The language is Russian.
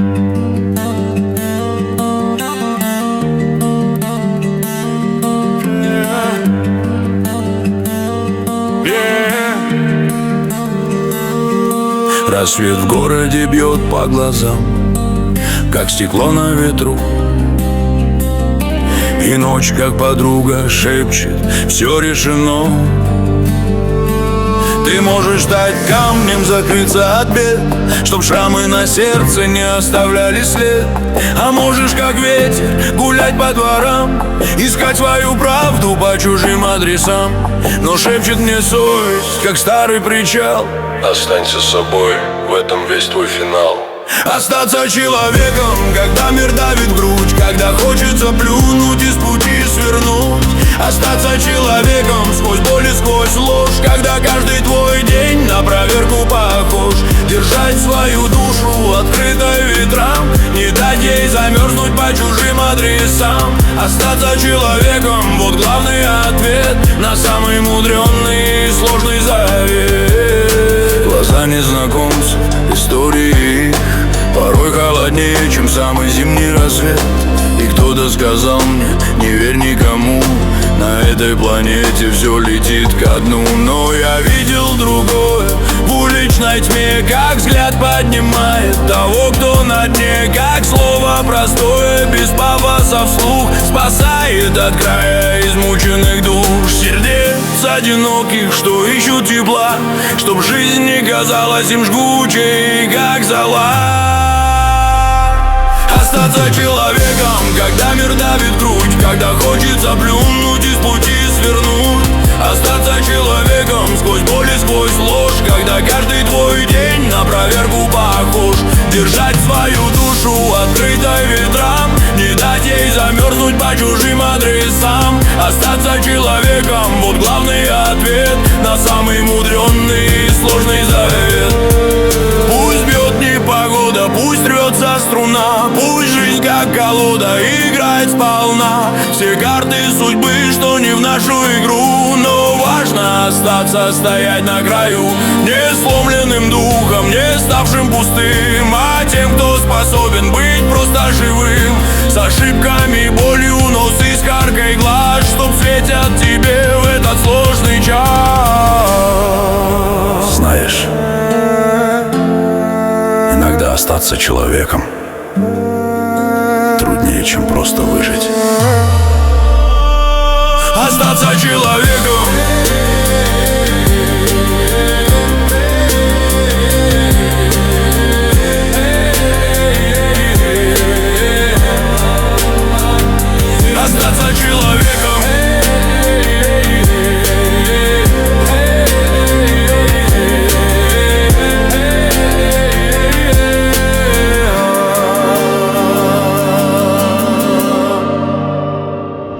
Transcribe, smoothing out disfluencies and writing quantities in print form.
Рассвет в городе бьет по глазам, как стекло на ветру. И ночь, как подруга, шепчет: все решено. Ты можешь стать камнем, закрыться от бед, чтоб шрамы на сердце не оставляли след. А можешь, как ветер, гулять по дворам, искать свою правду по чужим адресам. Но шепчет мне совесть, как старый причал: останься собой, в этом весь твой финал. Остаться человеком, когда мир давит в грудь, когда хочется плюнуть и с пути свернуть. Остаться человеком сквозь боль и сквозь ложь, когда каждый твой день на проверку похож. Держать свою душу открытой ветрам, не дать ей замерзнуть по чужим адресам. Остаться человеком — вот главный ответ на самый мудренный и сложный завет. Глаза незнакомцев, истории порой холоднее, чем самый зимний рассвет. И кто-то сказал мне: не верь никому, на этой планете все летит ко дну. Но я видел другое в уличной тьме, как взгляд поднимает того, кто на дне, как слово простое, без пафоса вслух, спасает от края измученных душ. Сердец одиноких, что ищут тепла, чтоб жизнь не казалась им жгучей, как зола. Остаться человеком, когда мир давит грудь, когда хочется плюнуть и с пути свернуть. Остаться человеком сквозь боль и сквозь ложь, когда каждый твой день на проверку похож. Держать свою душу открытой ветрам, не дать ей замерзнуть по чужим адресам. Остаться человеком — вот главный ответ на самый мудренный и сложный завет. Пусть бьет непогода, пусть рвется струна, пусть жизнь как колода играет сполна. Все карты судьбы, что не в нашу игру, но важно остаться, стоять на краю, не сломленным духом, не ставшим пустым, а тем, кто способен быть просто живым. С ошибками, болью, но с искоркой глаз, чтоб светят тебе в этот сложный час. Знаешь, иногда остаться человеком труднее, чем просто выжить. Остаться человеком